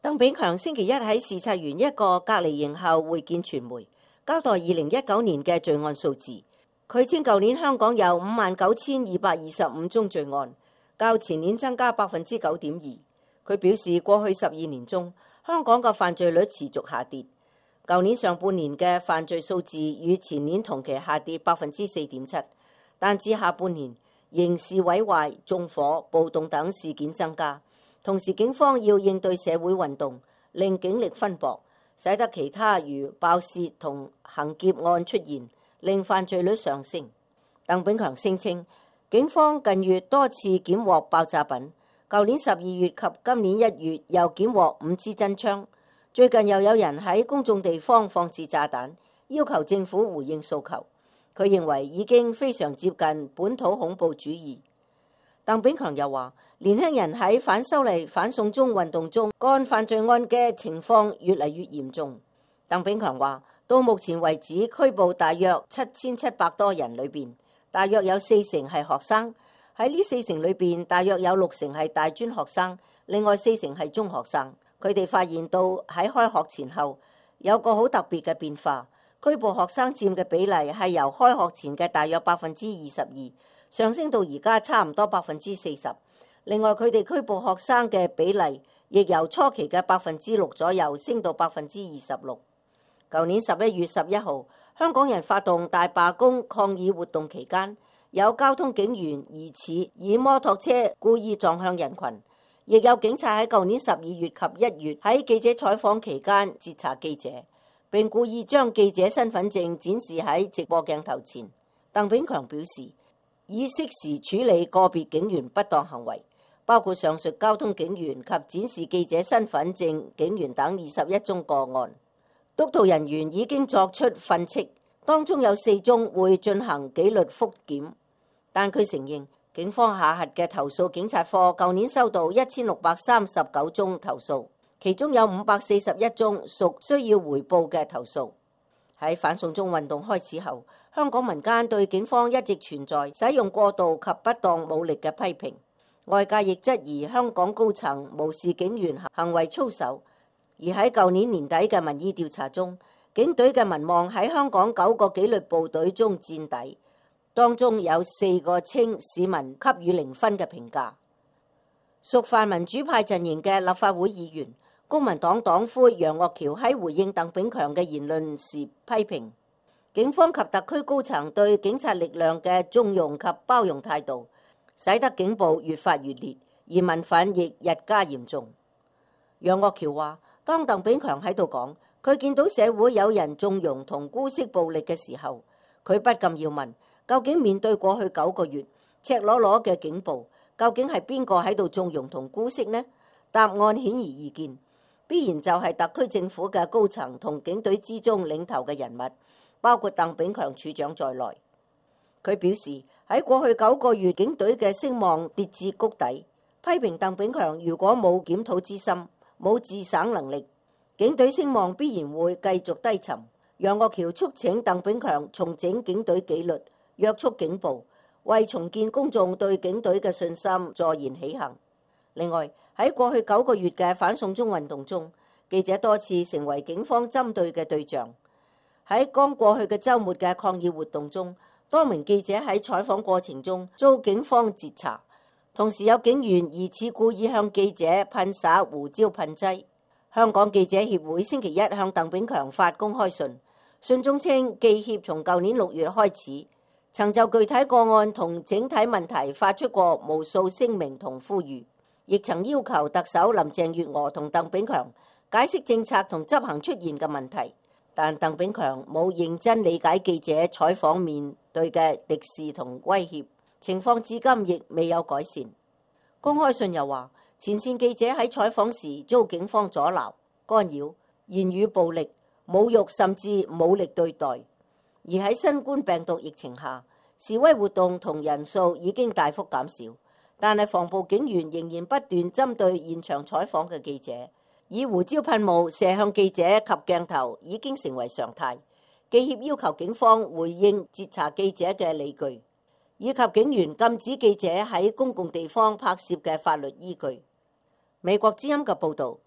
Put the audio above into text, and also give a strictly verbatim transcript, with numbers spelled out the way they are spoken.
鄧炳強星期一喺視察完一個隔離營後會見傳媒，交代二零一九年嘅罪案數字。佢稱舊年香港有五萬九千二百二十五宗罪案，較前年增加百分之九點二。佢表示，過去十二年中，香港嘅犯罪率持續下跌。舊年上半年嘅犯罪數字與前年同期下跌百分之四點七，但至下半年刑事毀壞、縱火、暴動等事件增加。同時，警方要應對社會運動，令警力分薄，使得其他如爆竊同行劫案出現，令犯罪率上升。鄧炳強聲稱，警方近月多次檢獲爆炸品，舊年十二月及今年一月又檢獲五支真槍。最近又有人喺公眾地方放置炸彈，要求政府回應訴求。佢認為已經非常接近本土恐怖主義。鄧炳強又話，年輕人喺反修例反送中運動中幹犯罪案嘅情況越嚟越嚴重。鄧炳強話，到目前為止拘捕大約七千七百多人，裏邊大約有四成係學生，喺呢四成裏邊大約有六成係大專學生，另外四成係中學生。佢哋發現到喺開學前後有個好特別嘅變化，拘捕學生佔嘅比例係由開學前嘅大約百分之二十二上升到而家差唔多百分之四十。另外，佢哋拘捕學生嘅比例亦由初期嘅百分之六左右升到百分之二十六。舊年十一月十一號，香港人發動大罷工抗議活動期間，有交通警員疑似以摩托車故意撞向人群，亦有警察喺舊年十二月及一月喺記者採訪期間截查記者，並故意將記者身份證展示喺直播鏡頭前。鄧炳強表示，已適時處理個別警員不當行為，包括上述交通警員及展示記者身份證警員等二十一宗個案。督導人員已經作出訓斥，當中有四宗會進行紀律復檢。但佢承認，警方下轄嘅投訴警察課舊年收到一千六百三十九宗投訴，其中有五百四十一宗屬需要回報嘅投訴。喺反送中運動開始後，香港民間對警方一直存在使用過度及不當武力嘅批評，外界亦質疑香港高層無視警員行為操守。而喺舊年年底嘅民意調查中，警隊嘅民望喺香港九個紀律部隊中墊底，當中有四個稱市民給予零分嘅評價。屬泛民主派陣營嘅立法會議員公民黨黨魁楊岳橋喺回應鄧炳強嘅言論時批評警方及特區高層對警察力量嘅縱容及包容態度，使得警暴越發越烈，而民憤亦日加嚴重。楊岳橋話，當鄧炳強喺度講佢見到社會有人縱容同姑息暴力嘅時候，佢不禁要問，究竟面對過去九個月赤裸裸嘅警暴，究竟係邊個喺度縱容同姑息呢？答案顯而易見，必然就係特區政府嘅高層同警隊之中領頭嘅人物，包括鄧炳強處長在內。佢表示喺過去九個月警隊嘅聲望跌至谷底，批評鄧炳強如果冇檢討之心，冇自省能力，警隊聲望必然會繼續低沉。楊岳橋促請鄧炳強重整警隊紀律，約束警暴，為重建公眾對警隊嘅信心坐言起行。另外，喺過去九個月嘅反送中運動中，記者多次成為警方針對嘅對象。喺剛過去嘅週末嘅抗議活動中，多名記者喺採訪過程中遭警方截查，同時有警員疑似故意向記者噴灑胡椒噴劑。香港記者協會星期一向鄧炳強發公開信，信中稱記協從舊年六月開始，曾就具體個案同整體問題發出過無數聲明同呼籲，亦曾要求特首林鄭月娥同鄧炳強解釋政策同執行出現嘅問題，但鄧炳強冇認真理解記者採訪面對嘅敵視同威脅，情況至今亦未有改善。公開信又話，前線記者喺採訪時遭警方阻撓、干擾、言語暴力、侮辱甚至武力對待。而喺新冠病毒疫情下，示威活動同人數已經大幅減少，但係防暴警員仍然不斷針對現場採訪嘅記者，以胡椒噴霧射向記者及鏡頭已經成為常態。記協要求警方回應截查記者嘅理據，以及警員禁止記者喺公共地方拍攝嘅法律依據。美國之音嘅報導。